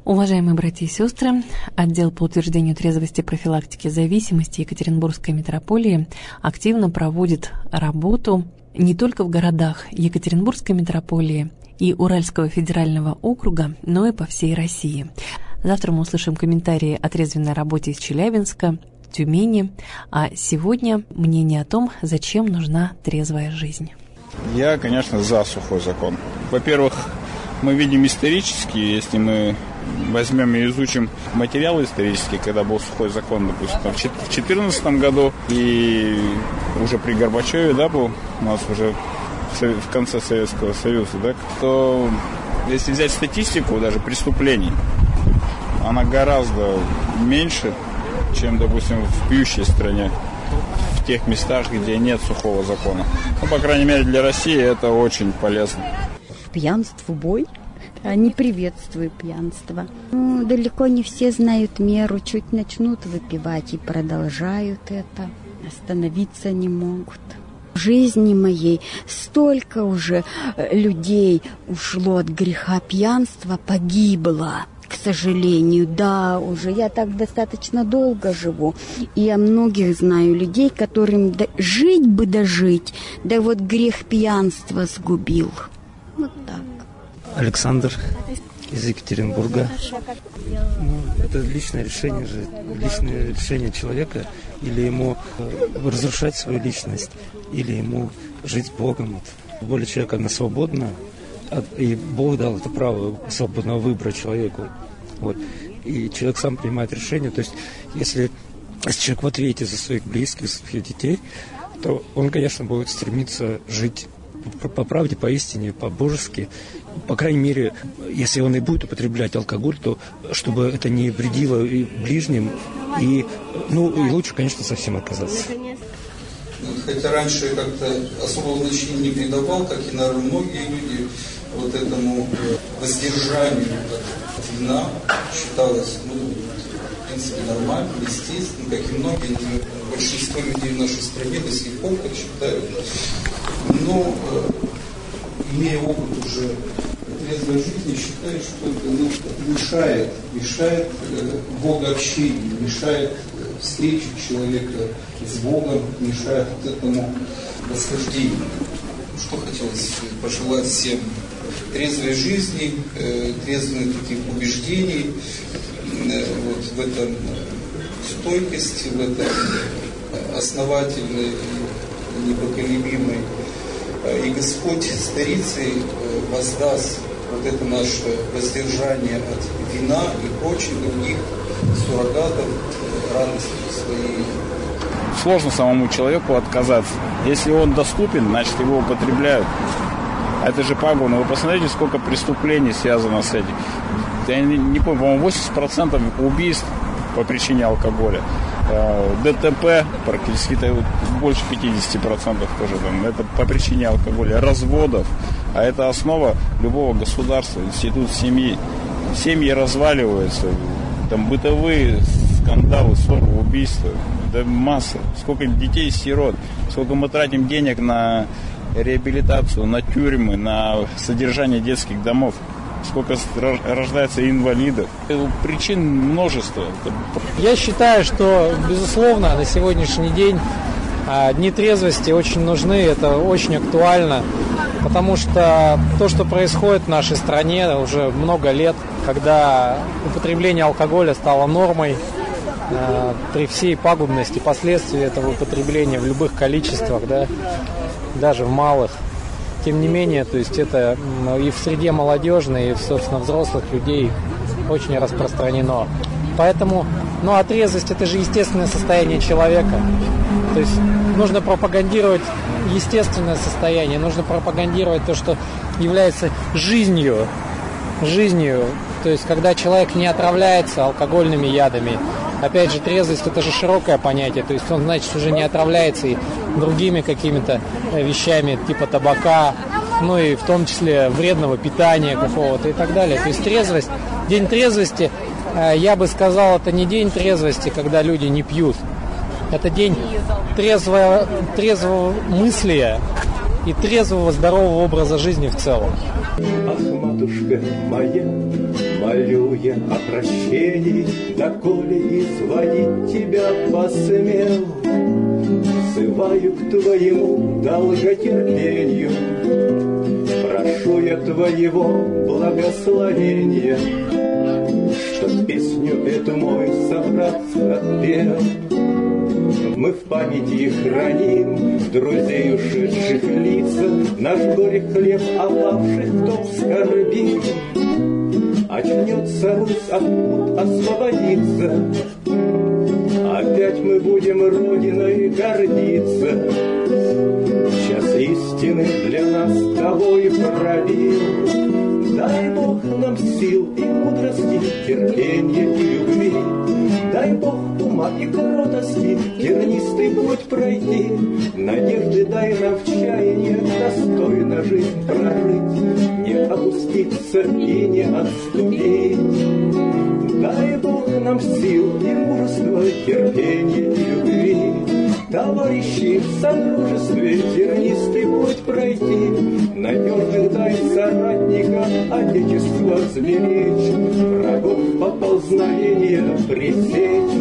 Уважаемые братья и сестры, отдел по утверждению трезвости и профилактики зависимости Екатеринбургской митрополии активно проводит работу не только в городах Екатеринбургской митрополии и Уральского федерального округа, но и по всей России. Завтра мы услышим комментарии о трезвенной работе из Челябинска, Тюмени, а сегодня мнение о том, зачем нужна трезвая жизнь. Я, конечно, за сухой закон. Во-первых, мы видим исторически, если мы возьмем и изучим материалы исторические, когда был сухой закон, допустим, в 2014 году и уже при Горбачеве, да, был у нас уже в конце Советского Союза, да, то если взять статистику даже преступлений, она гораздо меньше, чем, допустим, в пьющей стране, в тех местах, где нет сухого закона. Ну, по крайней мере, для России это очень полезно. Пьянству бой. Не приветствую пьянство. Далеко не все знают меру, чуть начнут выпивать и продолжают это. Остановиться не могут. В жизни моей столько уже людей ушло от греха пьянства, погибло. К сожалению, да, уже я так достаточно долго живу. И я многих знаю людей, которым жить бы дожить, да вот грех пьянства сгубил. Вот так. Александр из Екатеринбурга. Это личное решение человека, или ему разрушать свою личность, или ему жить с Богом. Воля человека, она свободна, и Бог дал это право свободного выбора человеку. Вот. И человек сам принимает решение. То есть, если человек в ответе за своих близких, за своих детей, то он, конечно, будет стремиться жить по правде, по истине, по-божески. По крайней мере, если он и будет употреблять алкоголь, то чтобы это не вредило и ближним, и лучше, конечно, совсем отказаться. Хотя раньше я как-то особого значения не придавал, как и, наверное, многие люди, вот этому воздержанию от вина считалось, в принципе, нормально, естественно, как и многие, большинство людей в нашей стране до сих пор так считают. Но, имея опыт уже трезвой жизни, считаю, что это мешает богообщению, мешает встрече человека с Богом, мешает этому восхождению. Что хотелось пожелать всем: трезвой жизни, трезвых таких убеждений, вот в этом стойкости, в этом основательной, непоколебимой. И Господь старицей воздаст вот это наше воздержание от вина и прочих других суррогатов радости своей. Сложно самому человеку отказаться. Если он доступен, значит его употребляют. Это же пагубно. Вы посмотрите, сколько преступлений связано с этим. Я не помню, по-моему, 80% убийств по причине алкоголя. ДТП практически больше 50% тоже там, это по причине алкоголя, разводов, а это основа любого государства, институт семьи. Семьи разваливаются, там бытовые скандалы, ссоры, убийства, да масса. Сколько детей-сирот, сколько мы тратим денег на реабилитацию, на тюрьмы, на содержание детских домов. Сколько рождается инвалидов. Причин множество. Я считаю, что, безусловно, на сегодняшний день дни трезвости очень нужны, это очень актуально, потому что то, что происходит в нашей стране уже много лет, когда употребление алкоголя стало нормой, при всей пагубности последствий этого употребления в любых количествах, да, даже в малых. Тем не менее, то есть это и в среде молодежной, и, собственно, взрослых людей очень распространено. Поэтому, а трезвость – это же естественное состояние человека. То есть нужно пропагандировать естественное состояние, нужно пропагандировать то, что является жизнью. То есть когда человек не отравляется алкогольными ядами. Опять же, трезвость – это же широкое понятие, то есть он, значит, уже не отравляется и другими какими-то вещами типа табака, и в том числе вредного питания какого-то и так далее. То есть трезвость, день трезвости, я бы сказал, это не день трезвости, когда люди не пьют. Это день трезвого мыслия и трезвого здорового образа жизни в целом. Ах, матушка моя, Молю я о прощении, доколе изводить тебя посмел. Взываю к твоему долготерпению, прошу я твоего благословения, чтоб песню эту мой собрат отпел. Мы в памяти храним друзей ушедших лица, наш горе хлеб опавших, кто вскорбил. Очнется Русь от пут освободиться, опять мы будем Родиной гордиться. Час истины для нас тобой пробил. Дай Бог нам сил и мудрости, терпения и любви. Дай Бог ума и кротости, тернистый путь пройти. Надежды дай нам в чаянии достойно жизнь прожить, не опуститься и не отступить. Дай Бог нам сил и мужества, терпения и любви. Товарищи в содружестве тернистый путь пройти, надежных дай соратников Отечество сберечь, врагов поползновения пресечь.